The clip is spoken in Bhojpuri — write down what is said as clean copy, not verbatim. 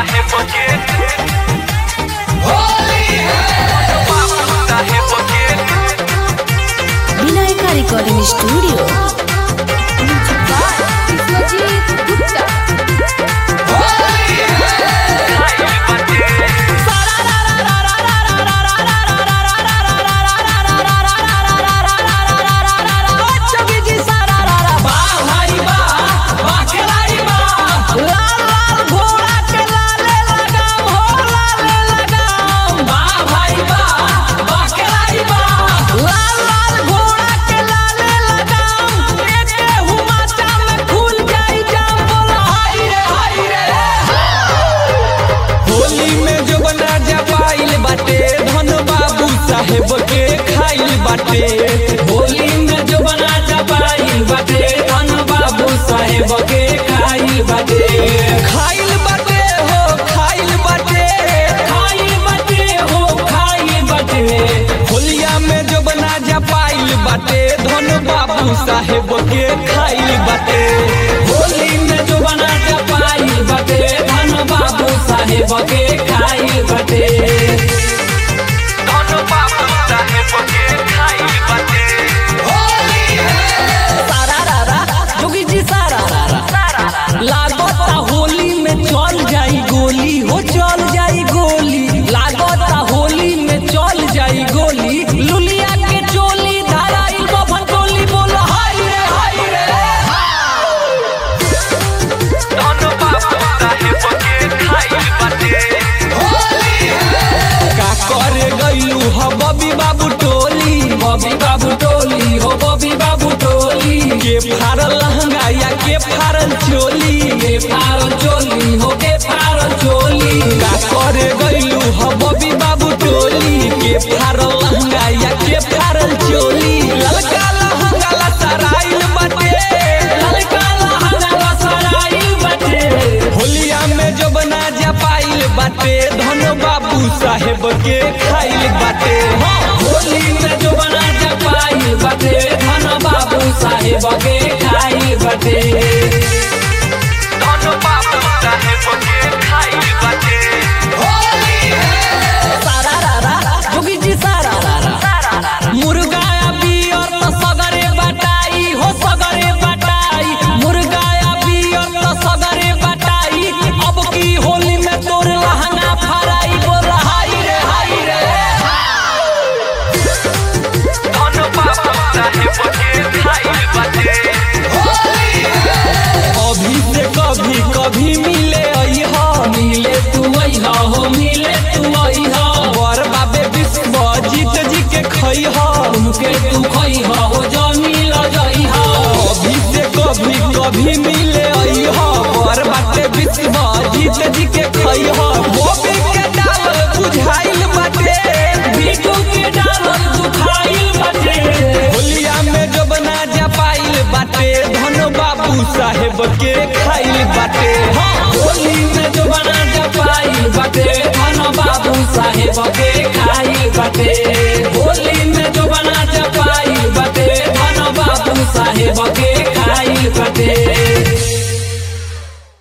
Vinayaka recording studio. होली में जो बना चपाइल बाटे धन बाबू साहेब के खाइल बाटे खाइल बाटे हो खाइल बाटे खाइल बाटे हो खाइल बाटे होलिया में जो बना चपाइल बाटे धन बाबू साहेब के खाइल बाटे होली में जो बना चपाइल बाटे धन बाबू साहेब के खाइल बाटे लागता होली में चल जाई गोली हो चल जाई गोली लागता होली में चल जाई गोली लुलिया के चोली धाराई बभन टोली बोल हाय रे हाय रे दोनों बाबू साहेब के खाइल बाटे का करे गइलू हो बबी बाबू टोली हो बबी बाबू टोली के फारल लहंगा या के फारल चोली के फारल चोली हो के फारल चोली का करे गइलू हो बबी बाबू टोली के फारल लहंगा या के फारल चोली ललका लहंगा ला सराइल बाटे ललका लहंगा ला सराइल बाटे होलिया में जो बना जपाइल बाटे धन बाबू साहेब के खाइल बाटे होली में जो बना जपाइल बाटे धन बाबू साहेब के खाइल बाटे धन बाबू साहेब के खाइल बाटे सारा रारा जोगी जी सारा रारा मुर्गा बियर तो सगरे बटाई हो सगरे बटाई मुर्गा बियर तो सगरे बटाई अब की होली में तोर लहंगा फराई बोल हाय रे हाय रे धन बाबू साहेब के खाइल बाटे अभी से कभी कभी मिले तू अइहा हो मिले तू अइहा बर बाबे विश्वजीत जी के खइहा उनके तू खइहा हो जमील जइहा अभी से कभी कभी मिले अइहा बर बाबे विश्वजीत जी के खइहा बोबे के डाल बुझाइल बाटे बिटू के डाल दुखाइल बाटे होलिया में जो बना जपाइल बाटे धन बाबू साहेब के खाइल बाटे होली में जो बना जपाइल बाटे धन बाबू साहेब के